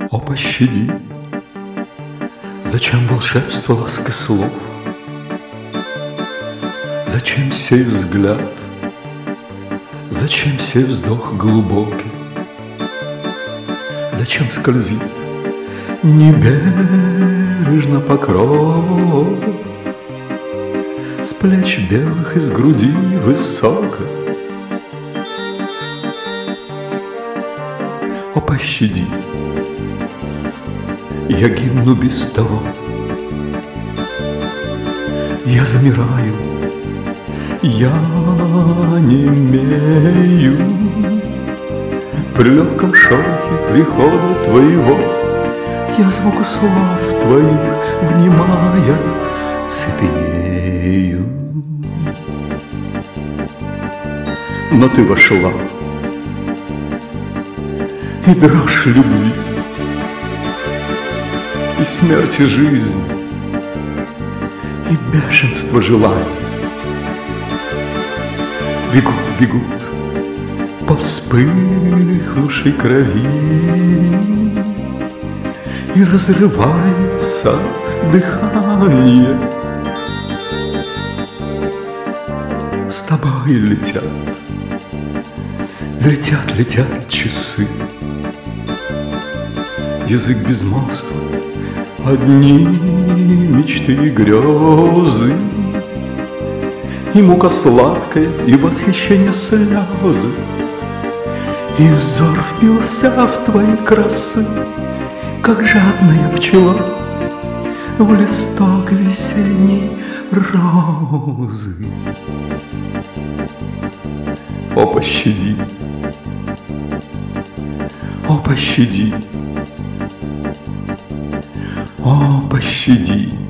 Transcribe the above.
О, пощади, зачем волшебство ласк и слов? Зачем сей взгляд? Зачем сей вздох глубокий? Зачем скользит небережно покров с плеч белых из груди высоко? О, пощади, я гибну без того. Я замираю, я немею при легком шорохе прихода твоего. Я звуку слов твоих, внимая, цепенею. Но ты вошла, и дрожь любви, и смерть, и жизнь, и бешенство желаний бегут по вспыхнувшей крови, и разрывается дыхание. С тобой летят часы. Язык безмолвствует, одни мечты и грезы, и мука сладкая, и восхищение слезы. И взор впился в твои красы, как жадная пчела в листок весенней розы. О, пощади, о, пощади, о, пощади.